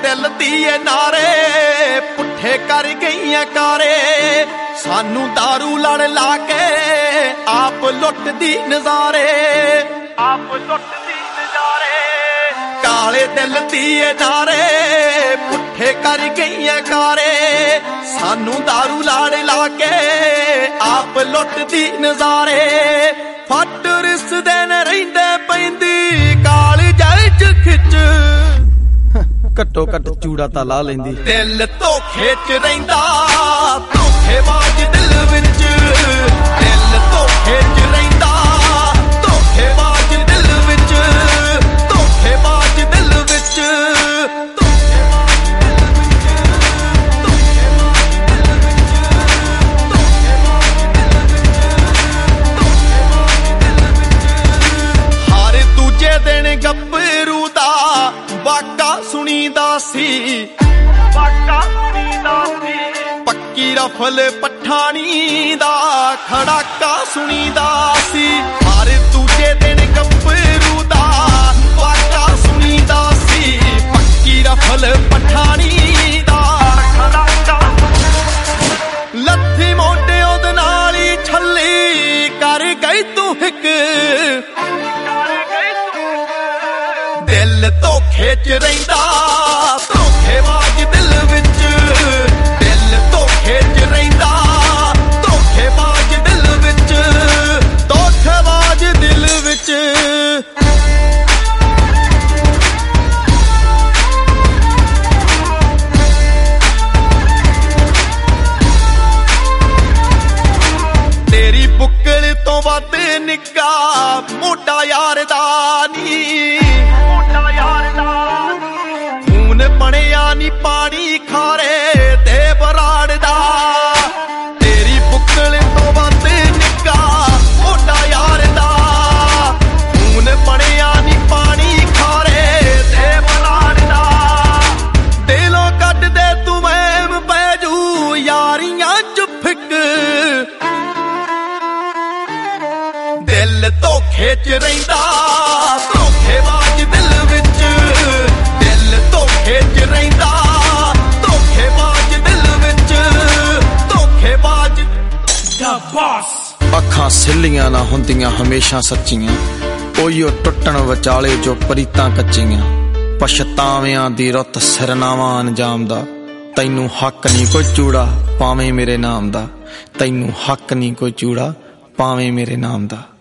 दिल दिए नारे पुठे कर गईयां कारे सानू दारू लड़ ला के आप लुट दी नजारे काले दिल दिए नारे पुठे कर गईयां कारे सानू दारू लड़ ला के आप लुट दी नजारे फट रिस दिन रहिंदे पैंदी काल जज खिच घट्टो घट चूड़ा तां ला लैंदी दिल धोखे च रहिंदा धोखेबाज दिल विच दिल धोखे च रहिंदा धोखेबाज दिल विच धोखेबाज दिल विच हर दूजे दिन गब्बरू दा वाका सुनीदा सी पक्की रफल पठानी दा खड़ाका सुनीदा सी हर दूजे दिन गब्बरू दा वाका सुनीदा सी पक्की रफल पठानी दा खड़ाका लत्थी मोटे ओदे नाल ही छल्ली कर गई तू हिक दिल धोखे च रहिंदा धोखेबाज दिल विच दिल धोखे च रहिंदा धोखेबाज दिल विच धोखेबाज दिल विच तेरी बुक्कल तो वध निक्का मोटा यार दा नी खून बनिया नी पानी खारे ते बराड़ दा तेरी बुक्कल तो वध निक्का मोटा यार दा खून बनिया नी पानी खारे ते बराड़ दा दिलों कट दे तू मैम पैजू यारियां चुफिक दिल धोखे च रहिंदा धोखेबाज दिल विच दिल धोखे च रहिंदा धोखेबाज दिल विच धोखेबाज दा बॉस अखां सिल्लियां ना हुंदियां हमेशा सच्चियां ओहियो टुटण विचाले जो परीतां कच्चियां पछतावियां दी रुत सिरनावा अंजाम दा तैनू हक नहीं कोई चूड़ा पावें मेरे नाम दा तैनू हक नहीं कोई चूड़ा पावें मेरे नाम दा।